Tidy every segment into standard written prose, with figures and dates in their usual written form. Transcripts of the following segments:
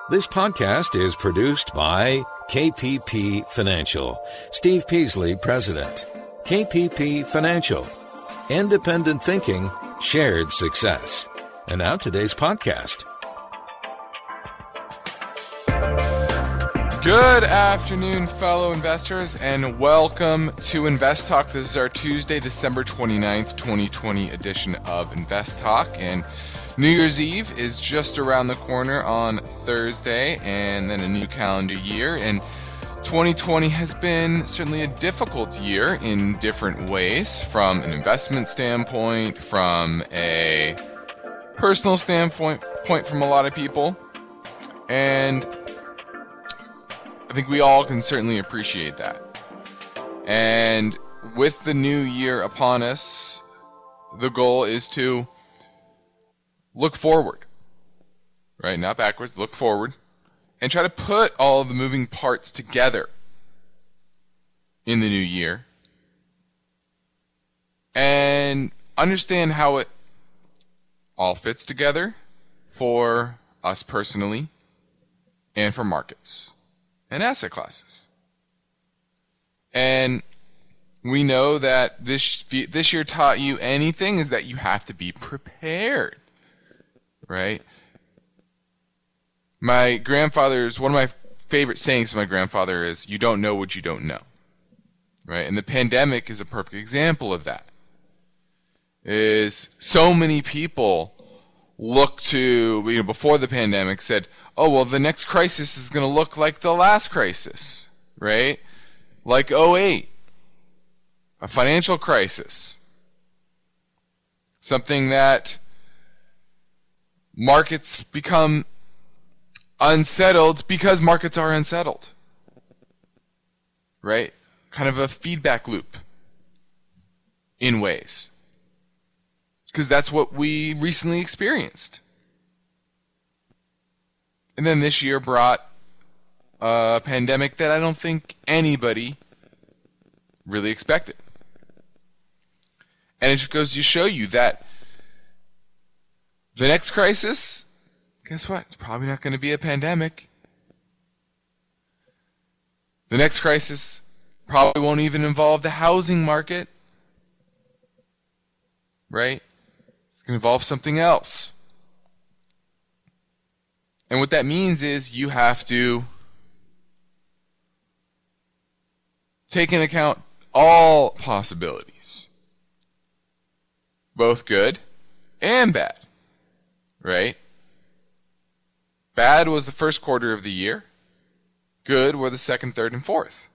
This podcast is produced by KPP Financial. Steve Peasley, President. KPP Financial. Independent thinking, shared success. And now today's podcast. Good afternoon, fellow investors, and welcome to Invest Talk. This is our Tuesday, December 29th, 2020 edition of Invest Talk. And New Year's Eve is just around the corner on Thursday, and then a new calendar year. And 2020 has been certainly a difficult year in different ways, from an investment standpoint, from a personal standpoint from a lot of people. And I think we all can certainly appreciate that. And with the new year upon us, the goal is to look forward, right? Not backwards, look forward, and try to put all of the moving parts together in the new year and understand how it all fits together for us personally and for markets and asset classes. And we know that this year taught you anything is that you have to be prepared. Right? My grandfather's, one of my favorite sayings from my grandfather is, you don't know what you don't know. Right? And the pandemic is a perfect example of that. Is so many people look to, before the pandemic said, oh, well, the next crisis is going to look like the last crisis. Right? Like '08. A financial crisis. Something that markets become unsettled because markets are unsettled. Right? Kind of a feedback loop in ways. Because that's what we recently experienced. And then this year brought a pandemic that I don't think anybody really expected. And it just goes to show you that the next crisis, guess what? It's probably not going to be a pandemic. The next crisis probably won't even involve the housing market. Right? It's going to involve something else. And what that means is you have to take into account all possibilities. Both good and bad. Right? Bad was the first quarter of the year. Good were the second, third, and fourth.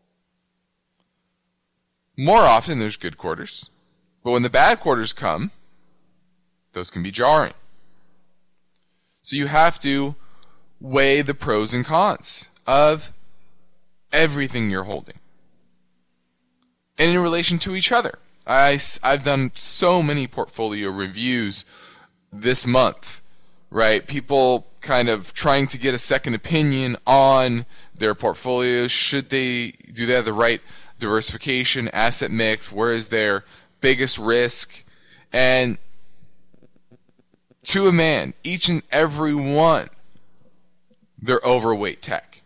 More often, there's good quarters. But when the bad quarters come, those can be jarring. So you have to weigh the pros and cons of everything you're holding. And in relation to each other. I've done so many portfolio reviews this month, right? People kind of trying to get a second opinion on their portfolios. Should they have the right diversification, asset mix? Where is their biggest risk? And to a man, each and every one, they're overweight tech.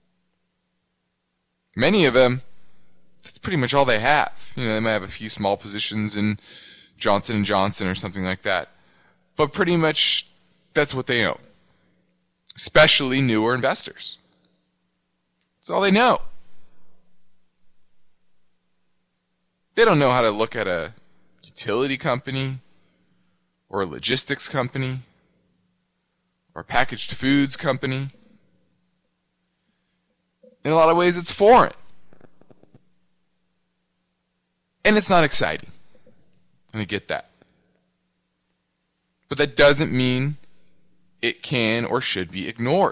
Many of them, that's pretty much all they have. They might have a few small positions in Johnson & Johnson or something like that. But pretty much that's what they own. Especially newer investors. That's all they know. They don't know how to look at a utility company or a logistics company or a packaged foods company. In a lot of ways, it's foreign. And it's not exciting. And I get that. But that doesn't mean it can or should be ignored.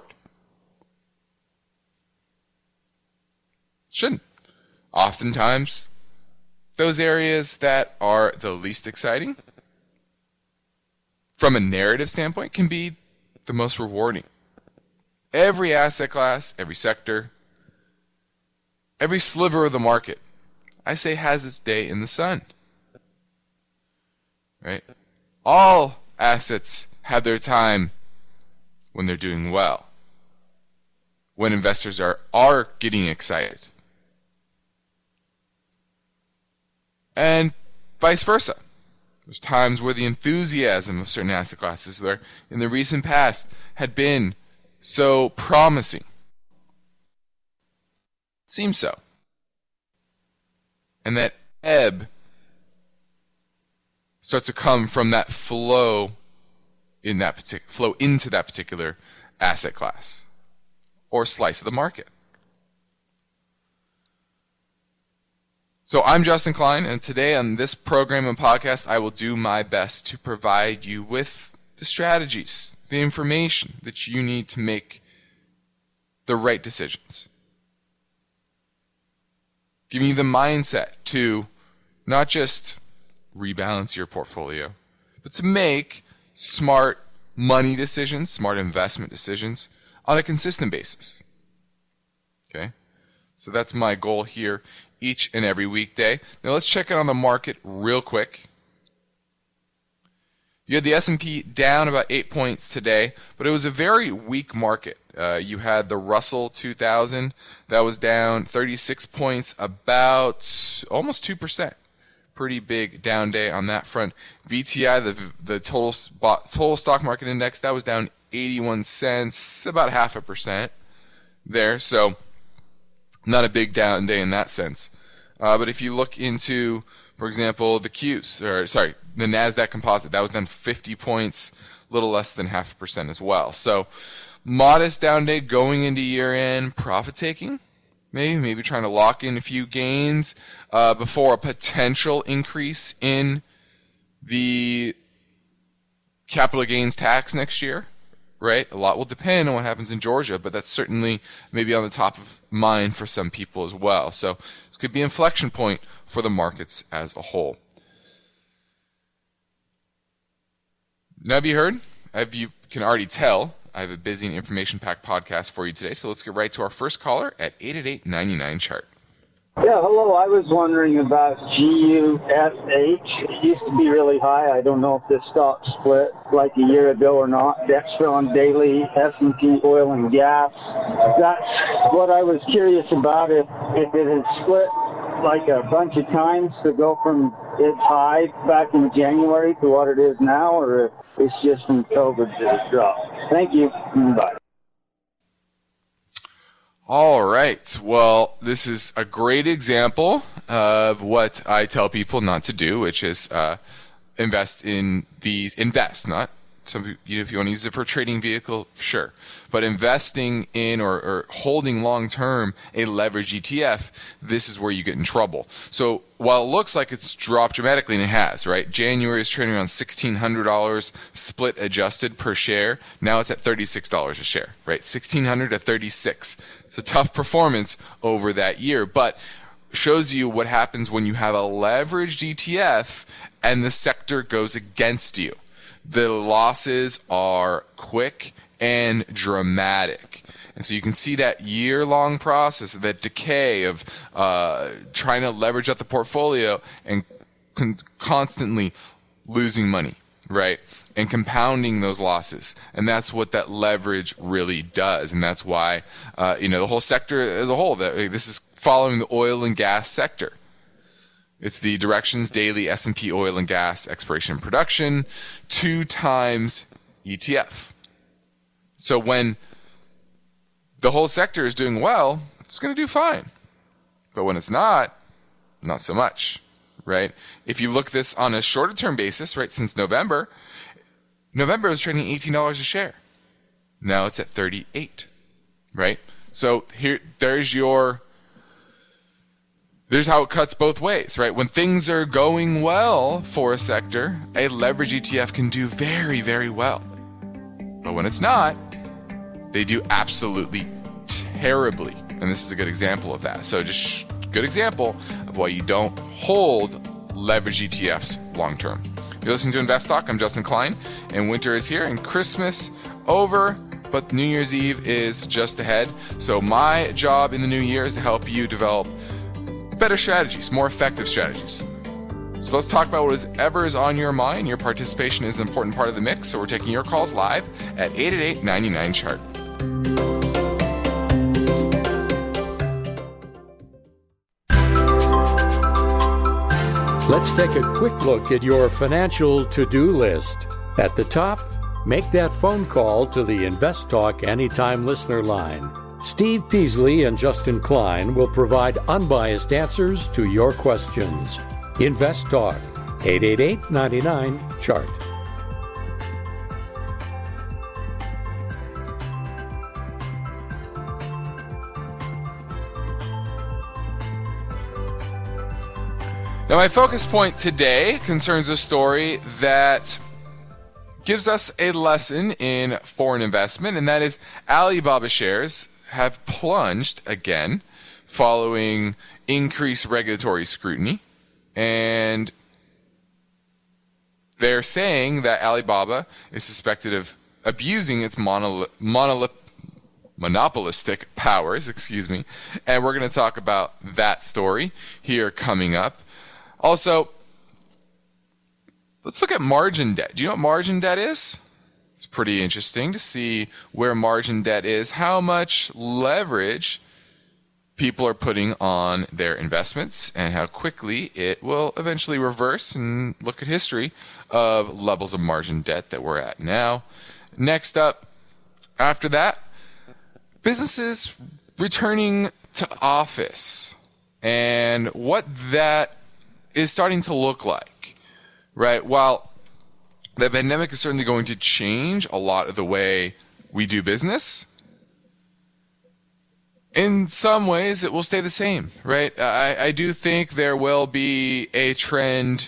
Shouldn't. Oftentimes, those areas that are the least exciting, from a narrative standpoint, can be the most rewarding. Every asset class, every sector, every sliver of the market, I say, has its day in the sun. Right? All assets have their time when they're doing well. when investors are getting excited. And vice versa. There's times where the enthusiasm of certain asset classes there in the recent past had been so promising. It seems so. And that ebb starts to come from that flow in that flow into that particular asset class or slice of the market. So I'm Justin Klein, and today on this program and podcast, I will do my best to provide you with the strategies, the information that you need to make the right decisions. Giving you the mindset to not just rebalance your portfolio, but to make smart money decisions, smart investment decisions on a consistent basis. Okay? So that's my goal here each and every weekday. Now let's check in on the market real quick. You had the S&P down about 8 points today, but it was a very weak market. You had the Russell 2000 that was down 36 points, about almost 2%. Pretty big down day on that front. VTI, the total stock market index, that was down 81 cents, about 0.5% there. So not a big down day in that sense. But if you look into, for example, the NASDAQ composite, that was down 50 points, a little less than 0.5% as well. So modest down day going into year-end, profit taking, maybe trying to lock in a few gains before a potential increase in the capital gains tax next year. Right? A lot will depend on what happens in Georgia, but that's certainly maybe on the top of mind for some people as well. So this could be an inflection point for the markets as a whole. Now, have you heard? You can already tell I have a busy and information-packed podcast for you today, so let's get right to our first caller at 888-99-CHART. Yeah, hello. I was wondering about GUSH. It used to be really high. I don't know if this stock split like a year ago or not. Dextron Daily, S&P Oil and Gas. That's what I was curious about, if it had split like a bunch of times to go from its high back in January to what it is now, or if it's just from COVID that it dropped. Thank you. Bye. All right. Well, this is a great example of what I tell people not to do, which is invest, not some. If you want to use it for a trading vehicle, sure, but investing in or holding long term a leverage ETF, this is where you get in trouble. So while it looks like it's dropped dramatically, and it has, right? January is trading around $1,600 split adjusted per share. Now it's at $36 a share, right? $1,600 to $36. It's a tough performance over that year, but shows you what happens when you have a leveraged ETF and the sector goes against you. The losses are quick and dramatic. And so you can see that year-long process, that decay of trying to leverage up the portfolio and constantly losing money, right? And compounding those losses. And that's what that leverage really does. And that's why, the whole sector as a whole, this is following the oil and gas sector. It's the Directions Daily S&P Oil and Gas Exploration and Production 2 times ETF. So when the whole sector is doing well, it's going to do fine. But when it's not so much, right? If you look this on a shorter term basis, right, since November was trading $18 a share. Now it's at 38, right? So there's how it cuts both ways, right? When things are going well for a sector, a leverage ETF can do very, very well. But when it's not, they do absolutely terribly. And this is a good example of that. So just good example of why you don't hold leverage ETFs long term. You're listening to Invest Talk. I'm Justin Klein, and winter is here and Christmas over, but New Year's Eve is just ahead. So my job in the new year is to help you develop better strategies, more effective strategies. So let's talk about whatever is on your mind. Your participation is an important part of the mix, so we're taking your calls live at 888-99-CHART. Let's take a quick look at your financial to-do list. At the top, make that phone call to the Invest Talk Anytime listener line. Steve Peasley and Justin Klein will provide unbiased answers to your questions. Invest Talk, 888-99-CHART. Now, my focus point today concerns a story that gives us a lesson in foreign investment, and that is Alibaba shares have plunged again following increased regulatory scrutiny. And they're saying that Alibaba is suspected of abusing its monopolistic powers, and we're going to talk about that story here coming up. Also, let's look at margin debt. Do you know what margin debt is? It's pretty interesting to see where margin debt is, how much leverage people are putting on their investments, and how quickly it will eventually reverse, and look at history of levels of margin debt that we're at now. Next up, after that, businesses returning to office and what that is starting to look like, right? While the pandemic is certainly going to change a lot of the way we do business, in some ways it will stay the same, right? I do think there will be a trend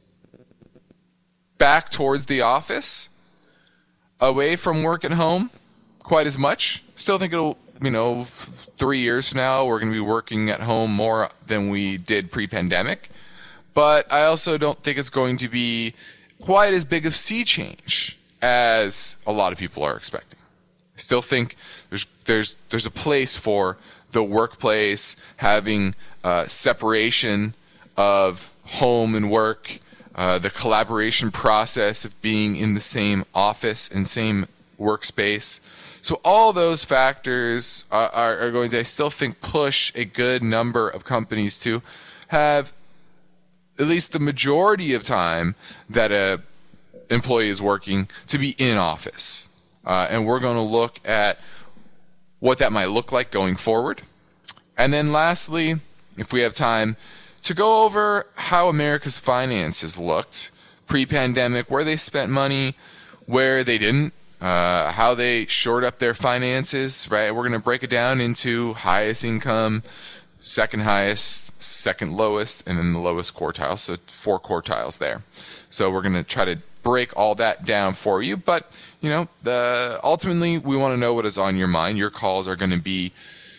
back towards the office, away from work at home quite as much. Still think it'll, 3 years from now, we're going to be working at home more than we did pre-pandemic. But I also don't think it's going to be quite as big of sea change as a lot of people are expecting. I still think there's a place for the workplace having separation of home and work, the collaboration process of being in the same office and same workspace. So all those factors are going to, I still think, push a good number of companies to have at least the majority of time that a employee is working to be in office. And we're going to look at what that might look like going forward. And then lastly, if we have time, to go over how America's finances looked pre-pandemic, where they spent money, where they didn't, how they shored up their finances, right? We're going to break it down into highest income, second highest, second lowest, and then the lowest quartile. So 4 quartiles there. So we're going to try to break all that down for you. But, ultimately, we want to know what is on your mind. Your calls are going to be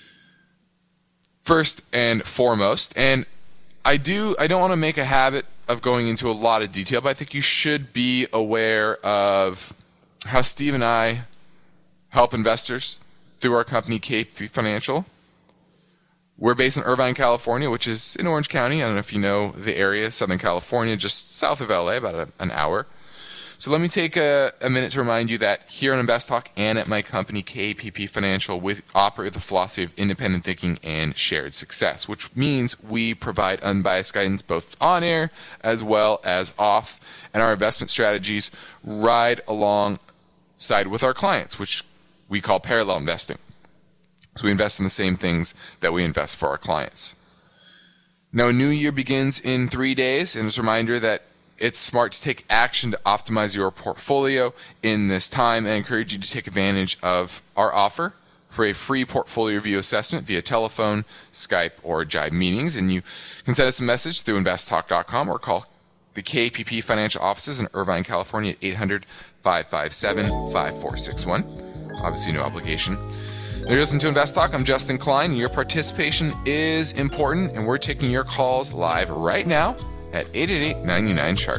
first and foremost. And I don't want to make a habit of going into a lot of detail, but I think you should be aware of how Steve and I help investors through our company, KP Financial. We're based in Irvine, California, which is in Orange County. I don't know if you know the area, Southern California, just south of LA, about an hour. So let me take a minute to remind you that here on Invest Talk and at my company, KPP Financial, we operate with the philosophy of independent thinking and shared success, which means we provide unbiased guidance both on air as well as off, and our investment strategies ride alongside with our clients, which we call parallel investing. So we invest in the same things that we invest for our clients. Now, a new year begins in 3 days, and it's a reminder that it's smart to take action to optimize your portfolio in this time. And I encourage you to take advantage of our offer for a free portfolio review assessment via telephone, Skype, or Jive meetings. And you can send us a message through investtalk.com or call the KPP Financial offices in Irvine, California at 800-557-5461. Obviously, no obligation. You're listening to Invest Talk. I'm Justin Klein. Your participation is important, and we're taking your calls live right now at 888-99-CHART.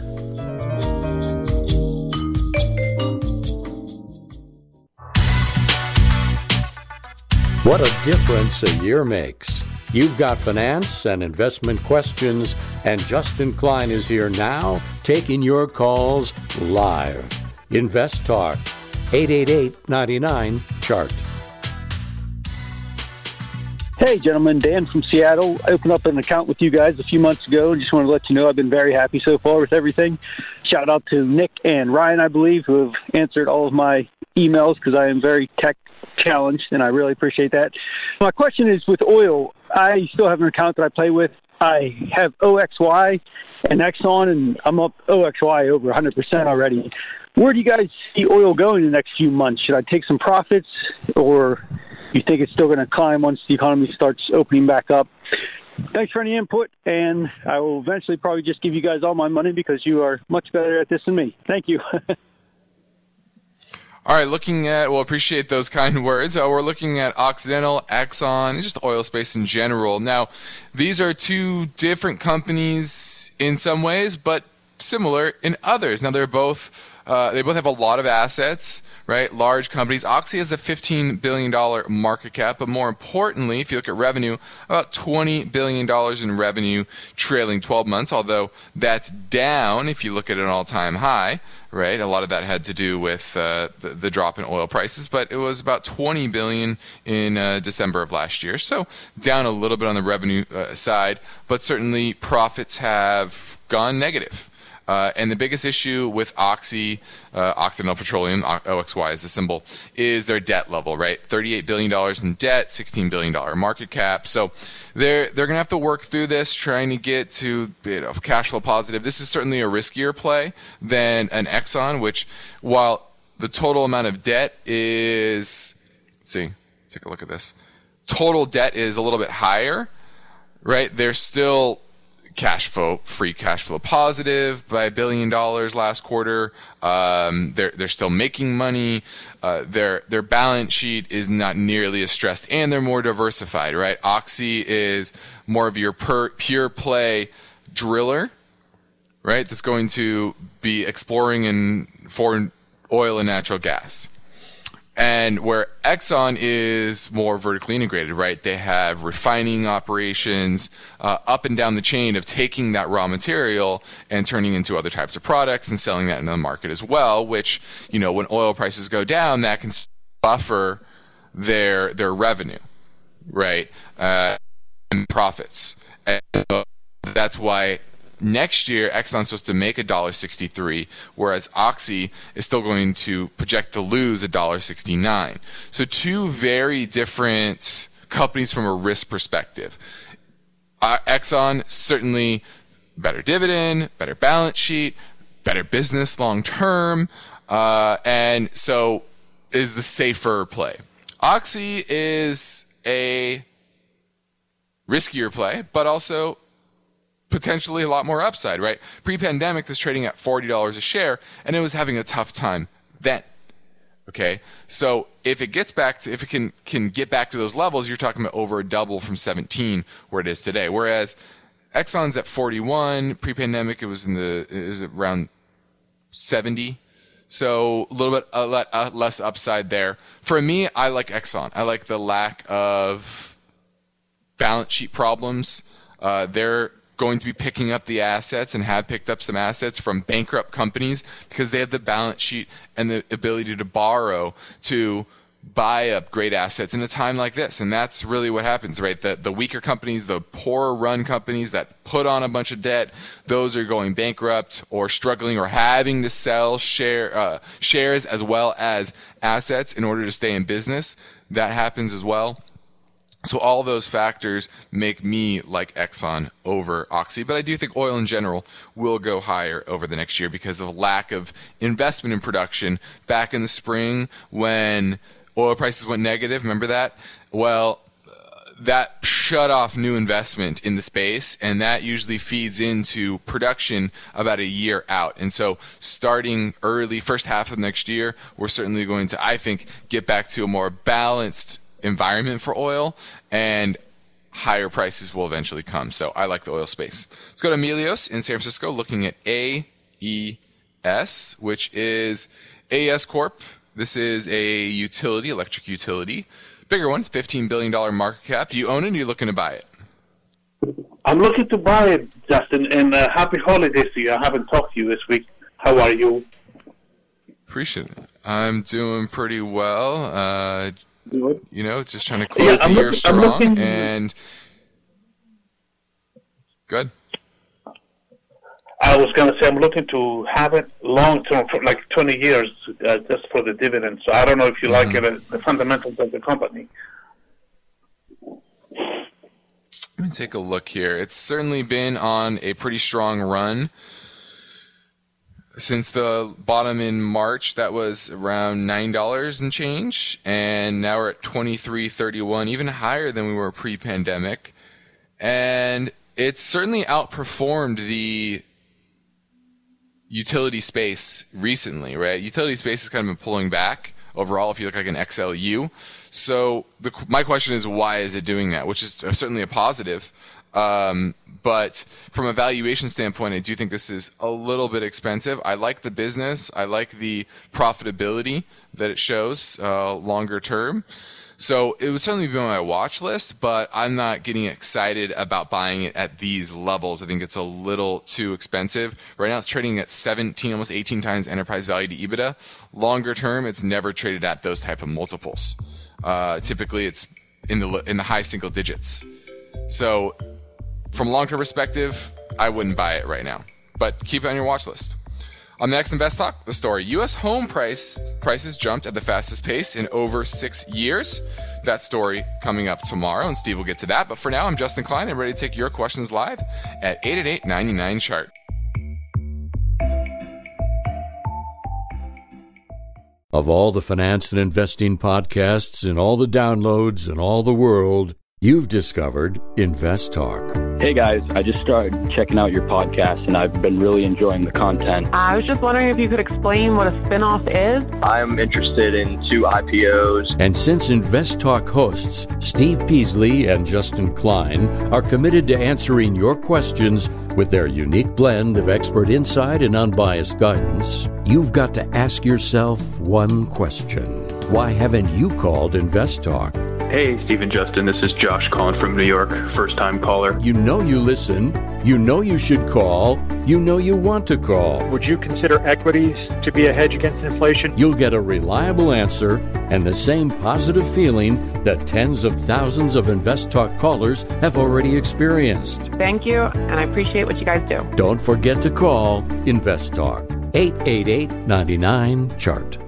What a difference a year makes. You've got finance and investment questions, and Justin Klein is here now taking your calls live. Invest Talk, 888-99-CHART. Hey, gentlemen, Dan from Seattle. I opened up an account with you guys a few months ago and just wanted to let you know I've been very happy so far with everything. Shout out to Nick and Ryan, I believe, who have answered all of my emails because I am very tech challenged, and I really appreciate that. My question is with oil. I still have an account that I play with. I have OXY and Exxon, and I'm up OXY over 100% already. Where do you guys see oil going in the next few months? Should I take some profits, or you think it's still going to climb once the economy starts opening back up? Thanks for any input, and I will eventually probably just give you guys all my money because you are much better at this than me. Thank you. All right, appreciate those kind words. We're looking at Occidental, Exxon, and just the oil space in general. Now, these are two different companies in some ways, but similar in others. Now, they both have a lot of assets, right? Large companies. Oxy has a $15 billion market cap, but more importantly, if you look at revenue, about $20 billion in revenue trailing 12 months, although that's down if you look at an all-time high, right? A lot of that had to do with the drop in oil prices, but it was about $20 billion in December of last year. So down a little bit on the revenue side, but certainly profits have gone negative. And the biggest issue with Occidental Petroleum, OXY is the symbol, is their debt level, right? $38 billion in debt, $16 billion market cap. So they're going to have to work through this, trying to get to cash flow positive. This is certainly a riskier play than an Exxon, which, while the total amount of debt is, let's see, take a look at this. Total debt is a little bit higher, right? They're still free cash flow positive by $1 billion last quarter. They're still making money. Their balance sheet is not nearly as stressed, and they're more diversified, right? Oxy is more of your pure play driller, right? That's going to be exploring in foreign oil and natural gas. And where Exxon is more vertically integrated, right? They have refining operations up and down the chain of taking that raw material and turning into other types of products and selling that in the market as well, which, when oil prices go down, that can buffer their revenue, right? And profits. And so that's why next year, Exxon's supposed to make $1.63, whereas Oxy is still going to project to lose $1.69. So two very different companies from a risk perspective. Exxon, certainly better dividend, better balance sheet, better business long term, and so is the safer play. Oxy is a riskier play, but also potentially a lot more upside, right? Pre-pandemic, this trading at $40 a share, and it was having a tough time then. Okay, so if it can get back to those levels, you're talking about over a double from 17 where it is today. Whereas Exxon's at 41, pre-pandemic it was around 70. So a little bit less upside there. For me, I like Exxon. I like the lack of balance sheet problems. They're going to be picking up the assets and have picked up some assets from bankrupt companies because they have the balance sheet and the ability to borrow to buy up great assets in a time like this. And that's really what happens, right? The weaker companies, the poorer run companies that put on a bunch of debt, those are going bankrupt or struggling or having to sell shares as well as assets in order to stay in business. That happens as well. So all those factors make me like Exxon over Oxy, but I do think oil in general will go higher over the next year because of lack of investment in production. Back in the spring when oil prices went negative, remember that? Well, that shut off new investment in the space, and that usually feeds into production about a year out. And so starting early, first half of next year, we're certainly going to, I think, get back to a more balanced environment for oil, and higher prices will eventually come. So I like the oil space. Let's go to Emilios in San Francisco looking at AES, which is AES Corp. This is a utility, electric utility. Bigger one, $15 billion market cap. Do you own it or are you looking to buy it? I'm looking to buy it, Justin, and happy holidays to you. I haven't talked to you this week. How are you? Appreciate it. I'm doing pretty well. You know, it's just trying to close the year strong. And good. I was going to say I'm looking to have it long term for like 20 years, just for the dividends. So I don't know if you like it, the fundamentals of the company. Let me take a look here. It's certainly been on a pretty strong run. Since the bottom in March, that was around $9 and change, and now we're at $23.31, even higher than we were pre-pandemic. And it's certainly outperformed the utility space recently, right? Utility space has kind of been pulling back overall if you look like an XLU. So my question is, why is it doing that? Which is certainly a positive. But from a valuation standpoint, I do think this is a little bit expensive. I like the business. I like the profitability that it shows longer term. So it would certainly be on my watch list, but I'm not getting excited about buying it at these levels. I think it's a little too expensive. Right now it's trading at 17, almost 18 times enterprise value to EBITDA. Longer term, it's never traded at those type of multiples. Typically it's in the high single digits. So from a long-term perspective, I wouldn't buy it right now, but keep it on your watch list. On the next Invest Talk, the story: U.S. home prices jumped at the fastest pace in over 6 years. That story coming up tomorrow, and Steve will get to that. But for now, I'm Justin Klein, and ready to take your questions live at 888-99-CHART. Of all the finance and investing podcasts and all the downloads in all the world, you've discovered Invest Talk. Hey guys, I just started checking out your podcast and I've been really enjoying the content. I was just wondering if you could explain what a spinoff is. I'm interested in 2 IPOs. And since Invest Talk hosts Steve Peasley and Justin Klein are committed to answering your questions with their unique blend of expert insight and unbiased guidance, you've got to ask yourself one question. Why haven't you called Invest Talk? Hey, Steve and Justin, this is Josh calling from New York, first-time caller. You know you listen, you know you should call, you know you want to call. Would you consider equities to be a hedge against inflation? You'll get a reliable answer and the same positive feeling that tens of thousands of Invest Talk callers have already experienced. Thank you, and I appreciate what you guys do. Don't forget to call Invest Talk, 888-99-CHART.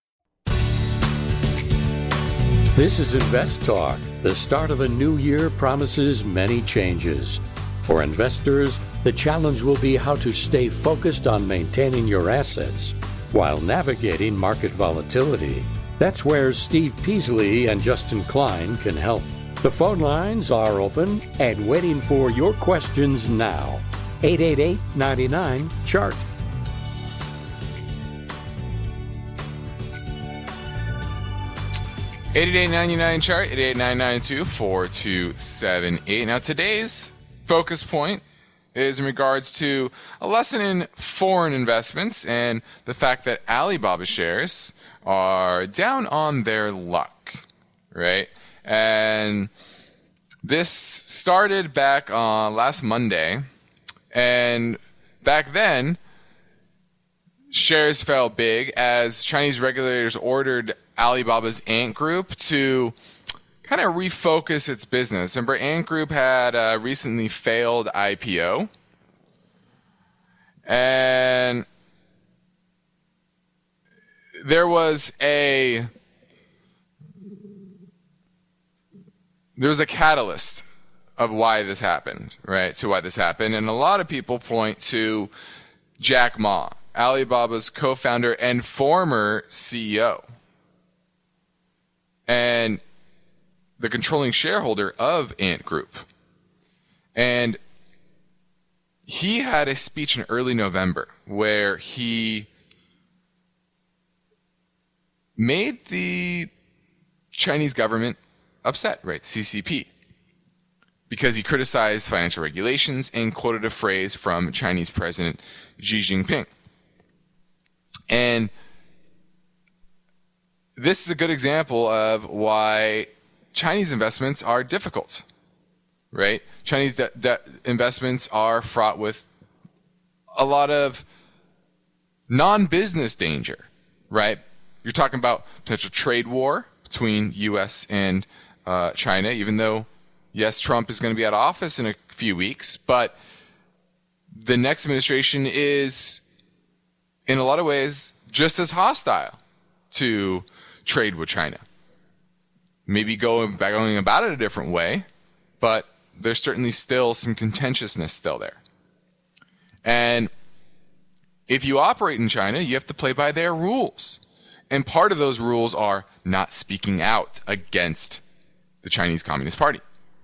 This is Invest Talk. The start of a new year promises many changes. For investors, the challenge will be how to stay focused on maintaining your assets while navigating market volatility. That's where Steve Peasley and Justin Klein can help. The phone lines are open and waiting for your questions now. 888-99-CHART. $88.99 chart, 888-992-4278. Now today's focus point is in regards to a lesson in foreign investments and the fact that Alibaba shares are down on their luck, right? And this started back on last Monday, and back then shares fell big as Chinese regulators ordered Alibaba's Ant Group to kind of refocus its business. Remember, Ant Group had a recently failed IPO. And there was a catalyst of why this happened, right? To why this happened. And a lot of people point to Jack Ma, Alibaba's co-founder and former CEO, and the controlling shareholder of Ant Group. And he had a speech in early November where he made the Chinese government upset, right, the CCP, because he criticized financial regulations and quoted a phrase from Chinese President Xi Jinping. And this is a good example of why Chinese investments are difficult, right? Chinese investments are fraught with a lot of non-business danger, right? You're talking about potential trade war, between U.S. and China, even though, yes, Trump is going to be out of office in a few weeks, but the next administration is, in a lot of ways, just as hostile to trade with China. Maybe going about it a different way, but there's certainly still some contentiousness still there. And if you operate in China, you have to play by their rules. And part of those rules are not speaking out against the Chinese Communist Party.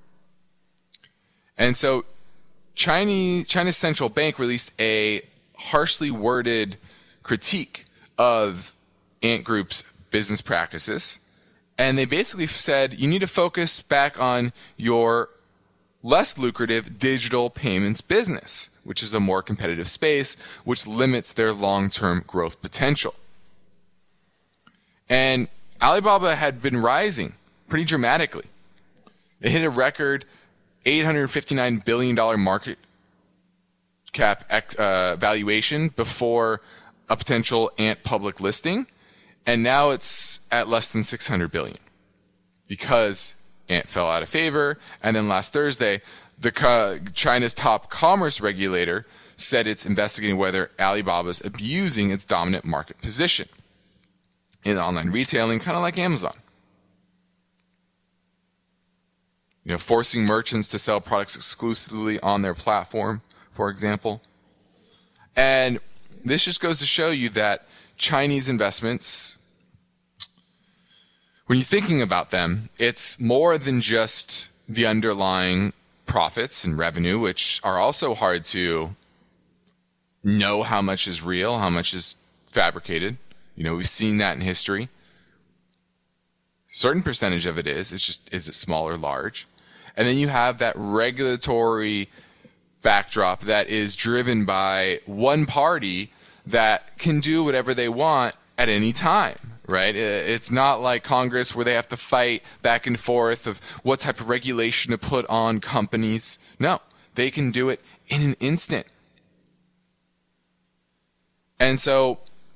And so China's central bank released a harshly worded critique of Ant Group's business practices. And they basically said, you need to focus back on your less lucrative digital payments business, which is a more competitive space, which limits their long-term growth potential. And Alibaba had been rising pretty dramatically. It hit a record $859 billion market cap valuation before a potential Ant public listing, and now it's at less than $600 billion because Ant fell out of favor. And then last Thursday, China's top commerce regulator said it's investigating whether Alibaba's abusing its dominant market position in online retailing, kind of like Amazon. Forcing merchants to sell products exclusively on their platform, for example. And this just goes to show you that Chinese investments, when you're thinking about them, it's more than just the underlying profits and revenue, which are also hard to know how much is real, how much is fabricated. We've seen that in history. Certain percentage of it is it small or large? And then you have that regulatory backdrop that is driven by one party that can do whatever they want at any time, right? It's not like Congress where they have to fight back and forth of what type of regulation to put on companies. No, they can do it in an instant. And so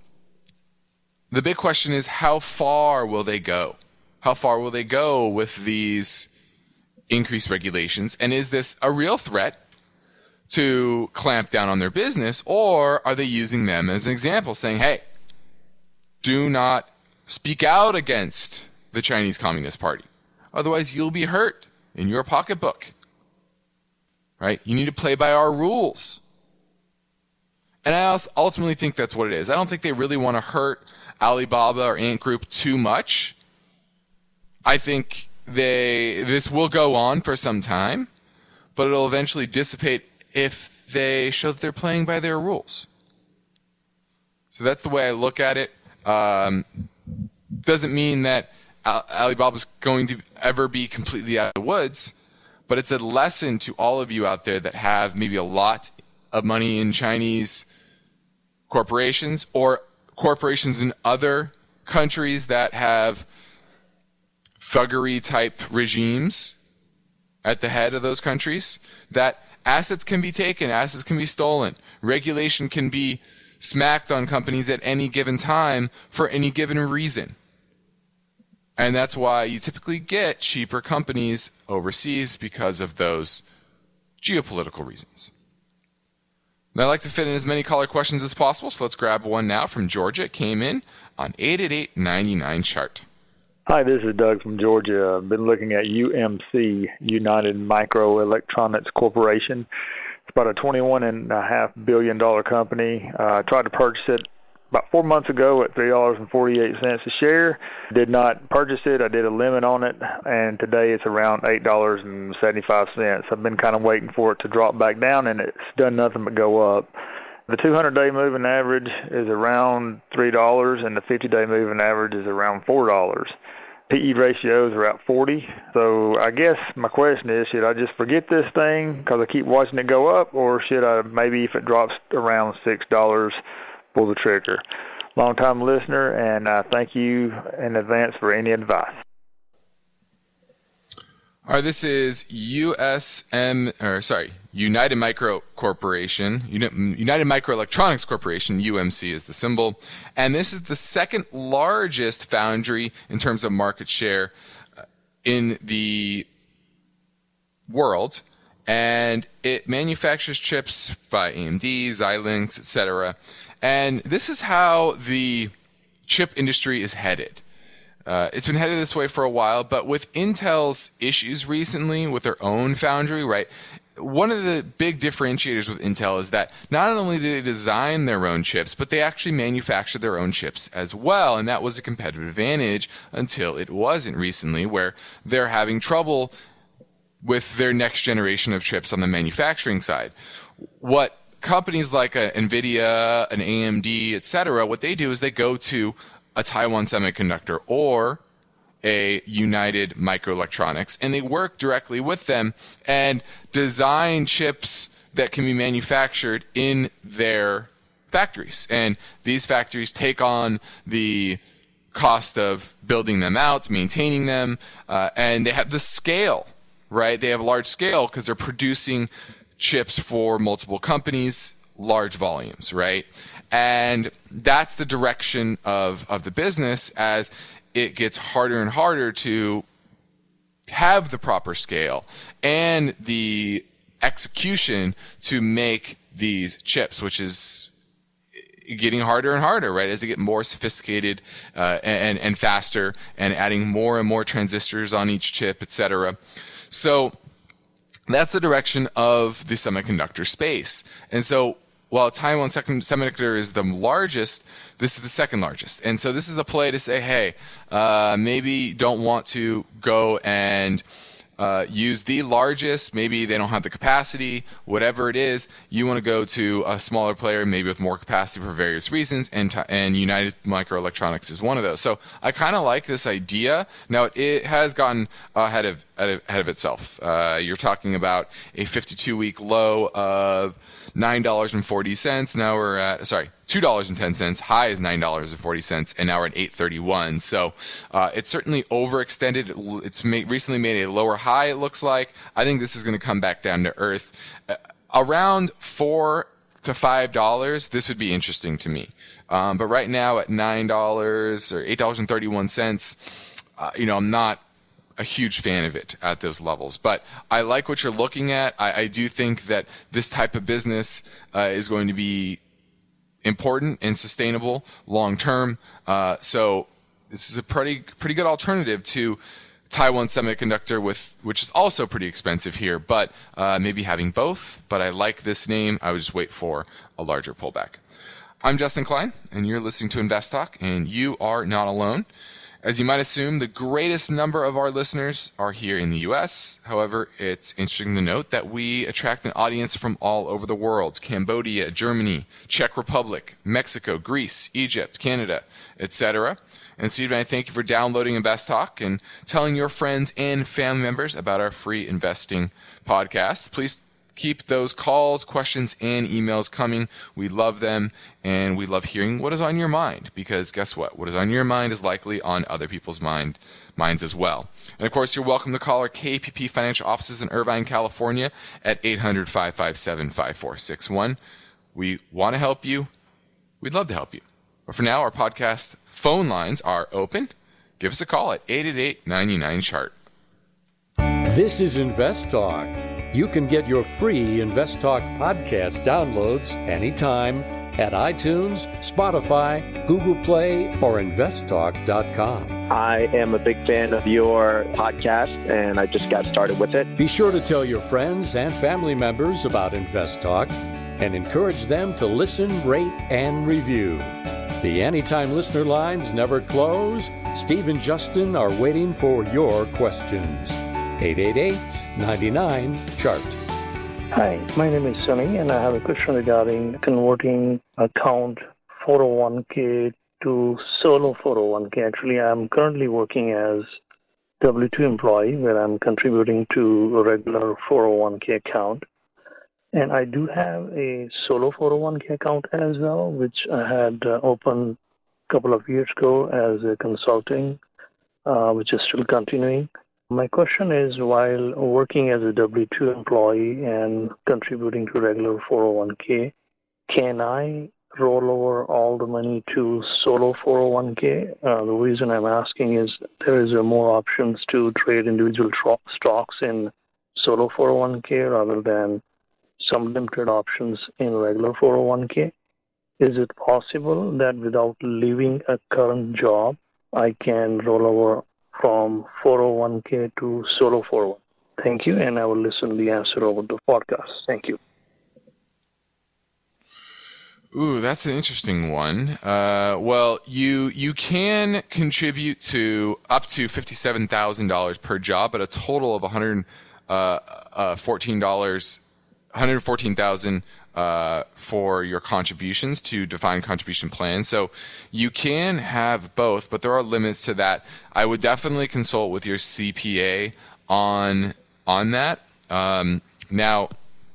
the big question is, how far will they go? How far will they go with these increased regulations? And is this a real threat to clamp down on their business, or are they using them as an example, saying, hey, do not speak out against the Chinese Communist Party. Otherwise, you'll be hurt in your pocketbook. Right? You need to play by our rules. And I also ultimately think that's what it is. I don't think they really want to hurt Alibaba or Ant Group too much. I think this will go on for some time, but it'll eventually dissipate if they show that they're playing by their rules. So that's the way I look at it. Doesn't mean that Alibaba's going to ever be completely out of the woods, but it's a lesson to all of you out there that have maybe a lot of money in Chinese corporations or corporations in other countries that have thuggery type regimes at the head of those countries, that assets can be taken, assets can be stolen, regulation can be smacked on companies at any given time for any given reason. And that's why you typically get cheaper companies overseas, because of those geopolitical reasons. And I'd like to fit in as many caller questions as possible, so let's grab one now from Georgia. It came in on 888-99-CHART. Hi, this is Doug from Georgia. I've been looking at UMC, United Microelectronics Corporation. It's about a $21.5 billion company. I tried to purchase it about 4 months ago at $3.48 a share. Did not purchase it. I did a limit on it, and today it's around $8.75. I've been kind of waiting for it to drop back down, and it's done nothing but go up. The 200-day moving average is around $3, and the 50-day moving average is around $4. PE ratios are at 40. So I guess my question is, should I just forget this thing because I keep watching it go up, or should I maybe, if it drops around $6, pull the trigger? Long-time listener, and thank you in advance for any advice. All right, this is United Micro Corporation, United Microelectronics Corporation, UMC is the symbol, and this is the second largest foundry in terms of market share in the world, and it manufactures chips by AMD, Xilinx, etc. And this is how the chip industry is headed. It's been headed this way for a while, but with Intel's issues recently with their own foundry, right? One of the big differentiators with Intel is that not only do they design their own chips, but they actually manufacture their own chips as well, and that was a competitive advantage until it wasn't recently, where they're having trouble with their next generation of chips on the manufacturing side. What companies like NVIDIA, an AMD, etc., what they do is they go to a Taiwan Semiconductor or a United Microelectronics, and they work directly with them and design chips that can be manufactured in their factories. And these factories take on the cost of building them out, maintaining them, and they have the scale, right? They have large scale because they're producing chips for multiple companies, large volumes, right? And that's the direction of the business as it gets harder and harder to have the proper scale and the execution to make these chips, which is getting harder and harder, right, as they get more sophisticated and faster and adding more and more transistors on each chip, etc. So that's the direction of the semiconductor space. And so while Taiwan Semiconductor is the largest, this is the second largest. And so this is a play to say, hey, maybe don't want to go and use the largest. Maybe they don't have the capacity, whatever it is. You want to go to a smaller player, maybe with more capacity for various reasons, and United Microelectronics is one of those. So I kind of like this idea. Now, it has gotten ahead of itself. You're talking about a 52-week low of $9.40. Now we're at, $2.10. High is $9.40, and now we're at $8.31. So it's certainly overextended. It's recently made a lower high, it looks like. I think this is going to come back down to earth. Around $4 to $5, this would be interesting to me. But right now at $9 or $8.31, I'm not a huge fan of it at those levels. But I like what you're looking at. I do think that this type of business is going to be important and sustainable long term. So this is a pretty good alternative to Taiwan Semiconductor, which is also pretty expensive here, but maybe having both. But I like this name. I would just wait for a larger pullback. I'm Justin Klein, and you're listening to Invest Talk, and you are not alone. As you might assume, the greatest number of our listeners are here in the U.S. However, it's interesting to note that we attract an audience from all over the world: Cambodia, Germany, Czech Republic, Mexico, Greece, Egypt, Canada, etc. And Steve and I thank you for downloading Invest Talk and telling your friends and family members about our free investing podcast. Please keep those calls, questions, and emails coming. We love them, and we love hearing what is on your mind, because guess what? What is on your mind is likely on other people's minds as well. And, of course, you're welcome to call our KPP Financial offices in Irvine, California at 800-557-5461. We want to help you. We'd love to help you. But for now, our podcast phone lines are open. Give us a call at 888-99-CHART. This is Invest Talk. You can get your free Invest Talk podcast downloads anytime at iTunes, Spotify, Google Play, or investtalk.com. I am a big fan of your podcast, and I just got started with it. Be sure to tell your friends and family members about Invest Talk and encourage them to listen, rate, and review. The Anytime Listener lines never close. Steve and Justin are waiting for your questions. 888-99-CHART. Hi, my name is Sunny, and I have a question regarding converting account 401k to solo 401k. Actually, I'm currently working as W-2 employee, where I'm contributing to a regular 401k account. And I do have a solo 401k account as well, which I had opened a couple of years ago as a consulting, which is still continuing. My question is, while working as a W-2 employee and contributing to regular 401k, can I roll over all the money to solo 401k? The reason I'm asking is there is more options to trade individual stocks in solo 401k rather than some limited options in regular 401k. Is it possible that without leaving a current job, I can roll over from 401k to solo 401? Thank you, and I will listen to the answer over the podcast. Thank you. Ooh, that's an interesting one. Well, you can contribute to up to $57,000 per job, but a total of $114,000 for your contributions to defined contribution plans. So you can have both, but there are limits to that. I would definitely consult with your CPA on that. Now,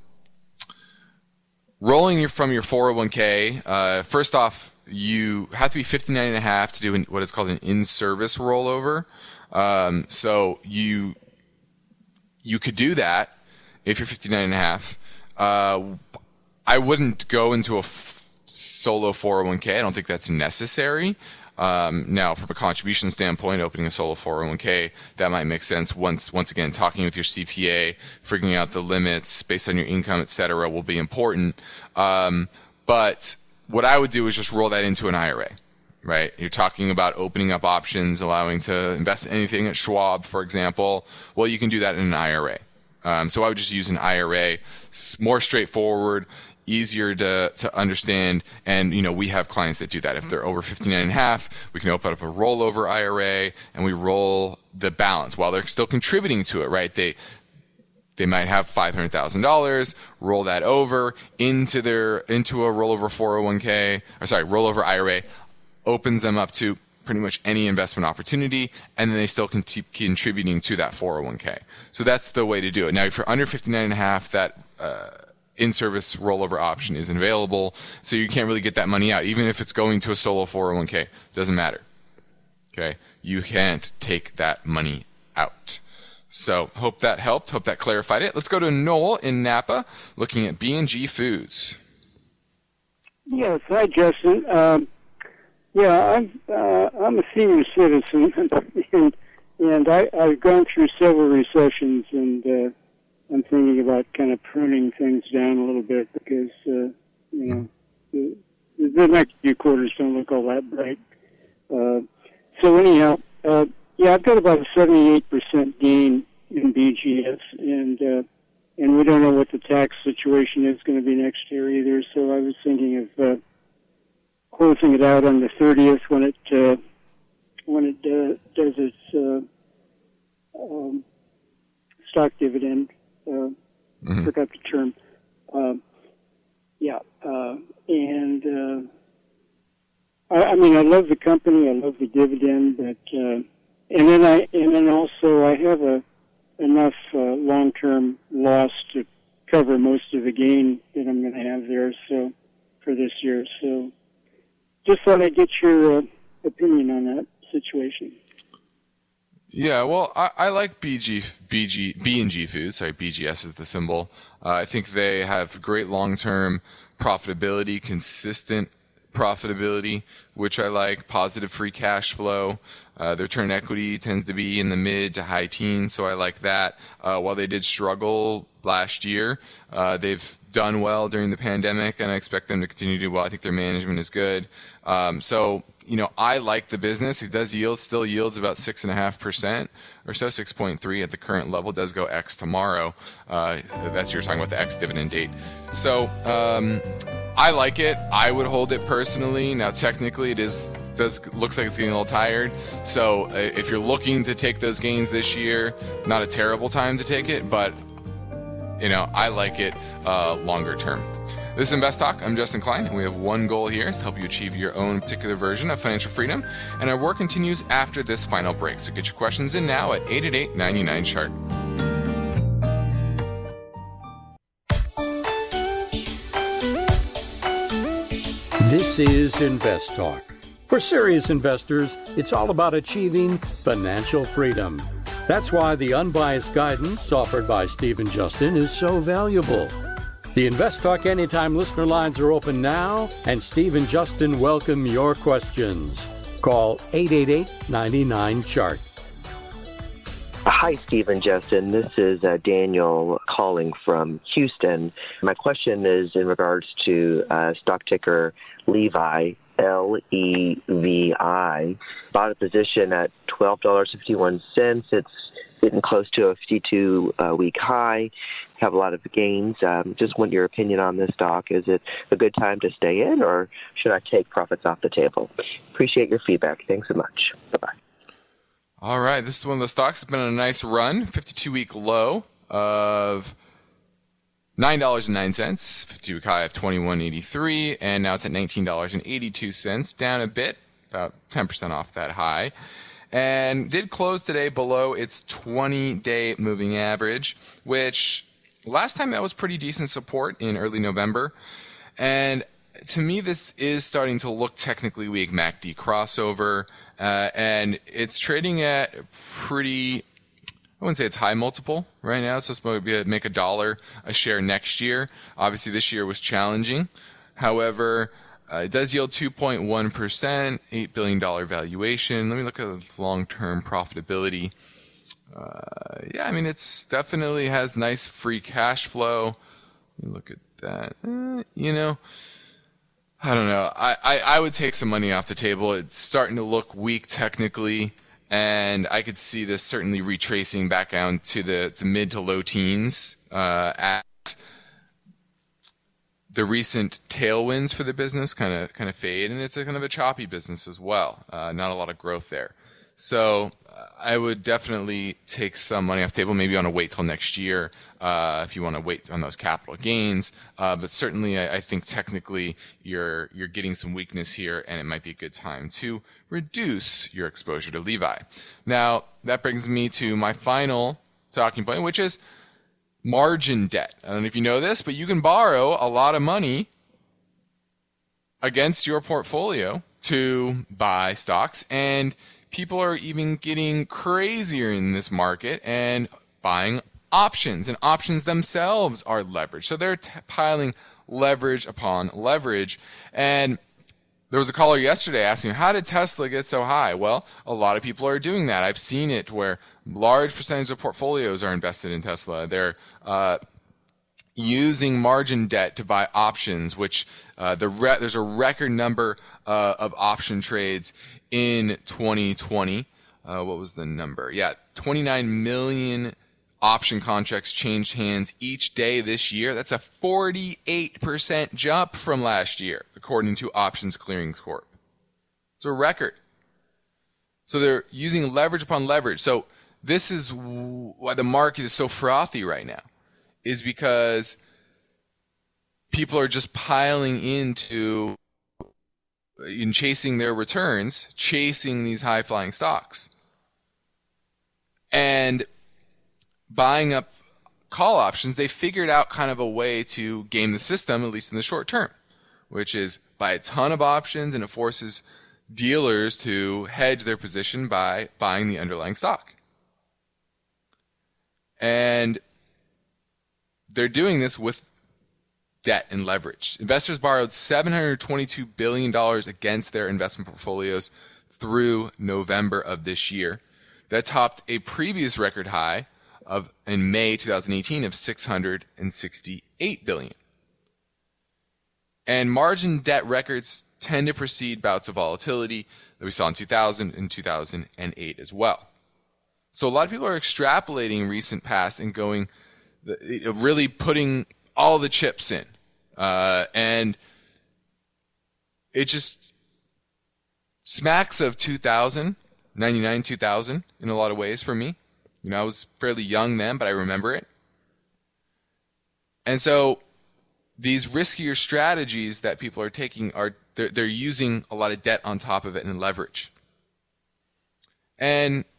rolling from your 401k, first off, you have to be 59.5 to do what is called an in-service rollover. So you could do that if you're 59.5. I wouldn't go into a solo 401k. I don't think that's necessary. Now, from a contribution standpoint, opening a solo 401k, that might make sense. Once again, talking with your CPA, figuring out the limits based on your income, etc., will be important. But what I would do is just roll that into an IRA, right? You're talking about opening up options, allowing to invest in anything at Schwab, for example. Well, you can do that in an IRA. So I would just use an IRA, more straightforward, easier to understand, and we have clients that do that. If they're over 59.5, we can open up a rollover IRA and we roll the balance while they're still contributing to it, right? They might have $500,000, roll that over into a rollover 401k, rollover IRA, opens them up to pretty much any investment opportunity, and then they still can keep contributing to that 401k. So that's the way to do it. Now, if you're under 59.5, that in-service rollover option isn't available, so you can't really get that money out. Even if it's going to a solo 401k, doesn't matter. Okay? You can't take that money out. So hope that helped. Hope that clarified it. Let's go to Noel in Napa, looking at B&G Foods. Yes, hi, Justin. I'm a senior citizen, and I've gone through several recessions, and I'm thinking about kind of pruning things down a little bit because the next few quarters don't look all that bright. So anyhow, I've got about a 78% gain in BGS, and we don't know what the tax situation is going to be next year either. So I was thinking of closing it out on the 30th when it does its stock dividend. Forgot the term. I mean, I love the company. I love the dividend, but and then also I have enough long-term loss to cover most of the gain that I'm going to have there. So for this year, so. Just thought I'd get your opinion on that situation. Yeah, well, I like B&G Foods. Sorry, BGS is the symbol. I think they have great long-term profitability, consistent profitability, which I like, positive free cash flow. Their return on equity tends to be in the mid to high teens, so I like that. While they did struggle last year, they've done well during the pandemic, and I expect them to continue to do well. I think their management is good. So I like the business. It does still yields about 6.5% or so, 6.3 at the current level. It does go X tomorrow. That's you're talking about the X dividend date. So I like it. I would hold it personally. Now, technically, looks like it's getting a little tired. So if you're looking to take those gains this year, not a terrible time to take it, but I like it longer term. This is Invest Talk. I'm Justin Klein, and we have one goal here is to help you achieve your own particular version of financial freedom. And our work continues after this final break. So get your questions in now at 888-99-CHART. This is Invest Talk. For serious investors, it's all about achieving financial freedom. That's why the unbiased guidance offered by Steve and Justin is so valuable. The Invest Talk Anytime listener lines are open now, and Steve and Justin welcome your questions. Call 888-99-CHART. Hi, Steve and Justin. This is Daniel calling from Houston. My question is in regards to stock ticker Levi, LEVI. Bought a position at $12.51. It's getting close to a 52-week high. Have a lot of gains. Just want your opinion on this stock. Is it a good time to stay in, or should I take profits off the table? Appreciate your feedback. Thanks so much. Bye-bye. All right, this is one of the stocks that's been on a nice run, 52-week low of $9.09, 52-week high of $21.83, and now it's at $19.82, down a bit, about 10% off that high, and did close today below its 20-day moving average, which last time that was pretty decent support in early November, and to me, this is starting to look technically weak. MACD crossover, and it's trading at pretty, I wouldn't say it's high multiple right now. It's just going to make $1 a share next year. Obviously, this year was challenging. However, it does yield 2.1%, $8 billion valuation. Let me look at its long-term profitability. Yeah, I mean, it's definitely has nice free cash flow. Let me look at that. I don't know. I would take some money off the table. It's starting to look weak technically, and I could see this certainly retracing back down to the mid to low teens at the recent tailwinds for the business kind of fade, and it's a kind of a choppy business as well. Not a lot of growth there. So I would definitely take some money off the table, maybe on a wait till next year if you want to wait on those capital gains. But certainly I think technically you're getting some weakness here, and it might be a good time to reduce your exposure to Levi. Now, that brings me to my final talking point, which is margin debt. I don't know if you know this, but you can borrow a lot of money against your portfolio to buy stocks, and people are even getting crazier in this market and buying options, and options themselves are leveraged. So they're piling leverage upon leverage. And there was a caller yesterday asking, how did Tesla get so high? Well, a lot of people are doing that. I've seen it where large percentage of portfolios are invested in Tesla. They're using margin debt to buy options, which there's a record number of option trades in 2020. What was the number? Yeah, 29 million option contracts changed hands each day this year. That's a 48% jump from last year, according to Options Clearing Corp. It's a record. So they're using leverage upon leverage. So this is why the market is so frothy right now, is because people are just piling into in chasing their returns, chasing these high-flying stocks, and buying up call options. They figured out kind of a way to game the system, at least in the short term, which is buy a ton of options, and it forces dealers to hedge their position by buying the underlying stock. And they're doing this with debt and leverage. Investors borrowed $722 billion against their investment portfolios through November of this year. That topped a previous record high in May 2018 of $668 billion. And margin debt records tend to precede bouts of volatility that we saw in 2000 and 2008 as well. So a lot of people are extrapolating recent past and going, really putting all the chips in. And it just smacks of 2000, 99, 2000 in a lot of ways for me. I was fairly young then, but I remember it. And so these riskier strategies that people are taking they're using a lot of debt on top of it and leverage. And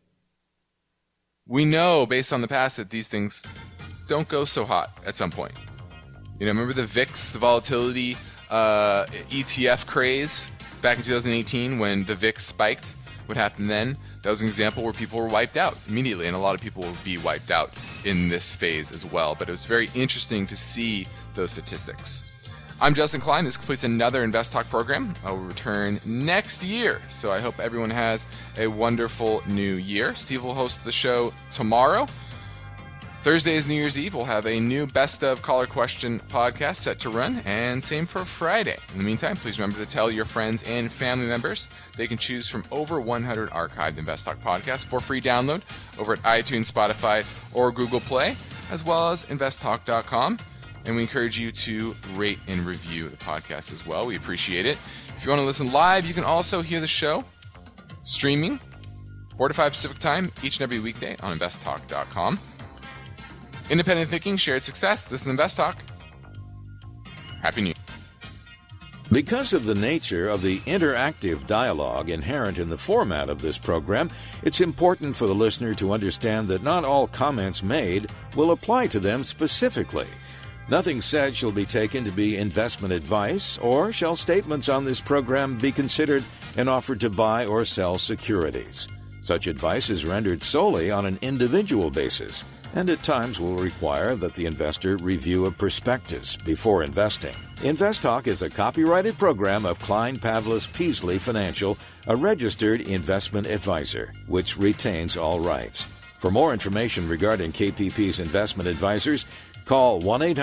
we know based on the past that these things don't go so hot at some point. Remember the VIX, the volatility ETF craze back in 2018 when the VIX spiked what happened then. That was an example where people were wiped out immediately, and a lot of people will be wiped out in this phase as well. But it was very interesting to see those statistics. I'm Justin Klein. This completes another Invest Talk program. I will return next year, so I hope everyone has a wonderful new year. Steve will host the show tomorrow. Thursday is New Year's Eve. We'll have a new Best of Caller Question podcast set to run, and same for Friday. In the meantime, please remember to tell your friends and family members. They can choose from over 100 archived Invest Talk podcasts for free download over at iTunes, Spotify, or Google Play, as well as investtalk.com. And we encourage you to rate and review the podcast as well. We appreciate it. If you want to listen live, you can also hear the show streaming 4 to 5 Pacific time each and every weekday on investtalk.com. Independent thinking, shared success. This is Invest Talk. Happy New Year. Because of the nature of the interactive dialogue inherent in the format of this program, it's important for the listener to understand that not all comments made will apply to them specifically. Nothing said shall be taken to be investment advice, or shall statements on this program be considered an offer to buy or sell securities. Such advice is rendered solely on an individual basis, and at times will require that the investor review a prospectus before investing. Invest Talk is a copyrighted program of Klein Pavlis Peasley Financial, a registered investment advisor, which retains all rights. For more information regarding KPP's investment advisors, call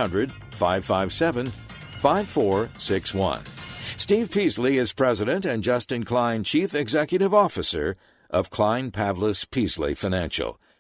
1-800-557-5461. Steve Peasley is President and Justin Klein Chief Executive Officer of Klein Pavlis Peasley Financial.